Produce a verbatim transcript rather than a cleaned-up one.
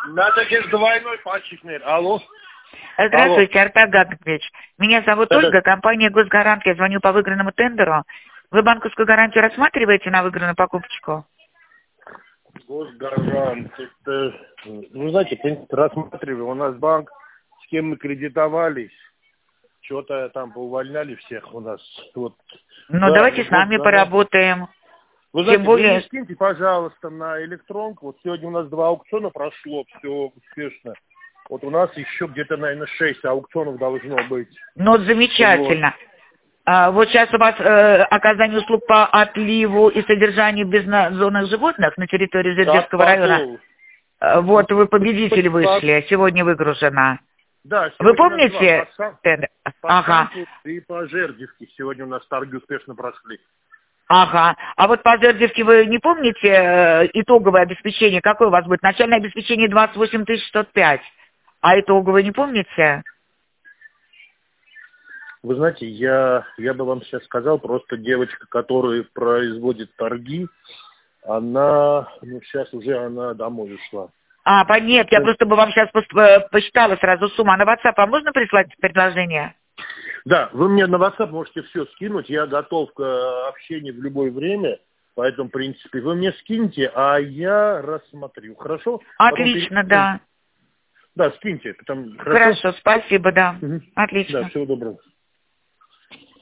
Надо здесь двойной пальчик, нет. Алло. Здравствуйте, Артак Гагнович. Меня зовут Это... Ольга, компания «Госгарант». Я звоню по выигранному тендеру. Вы банковскую гарантию рассматриваете на выигранную покупочку? Госгарант. Это, ну, знаете, в принципе, рассматриваю. У нас банк, с кем мы кредитовались, что-то там поувольняли всех у нас. Вот. Ну, Да, давайте вот с нами госгарант. поработаем. Вы Тем знаете, более... вы мне скиньте, пожалуйста, на электронку. Вот сегодня у нас два аукциона прошло, все успешно. Вот у нас еще где-то, наверное, шесть аукционов должно быть. Ну, замечательно. Вот, а, вот сейчас у вас э, оказание услуг по отливу и содержанию безнадзорных животных на территории Зердевского района. А, вот вы победители вышли, сегодня выгружено. Да, вы сегодня помните? У нас два. По, по ага. И по Жердевке сегодня у нас торги успешно прошли. Ага. А вот по Жердевке вы не помните э, итоговое обеспечение? Какое у вас будет? Начальное обеспечение двадцать восемь тысяч сто пять. А итоговое не помните? Вы знаете, я, я бы вам сейчас сказал, просто девочка, которая производит торги, она, ну, сейчас уже она домой ушла. А, нет, я просто бы вам сейчас посчитала сразу сумму. А на WhatsApp вам можно прислать предложение? Да, вы мне на WhatsApp можете все скинуть, я готов к общению в любое время, поэтому, в принципе, вы мне скиньте, а я рассмотрю, хорошо? Отлично, Потом... да. Да, скиньте. Потом... Хорошо, спасибо, да. Угу. Отлично. Да, всего доброго.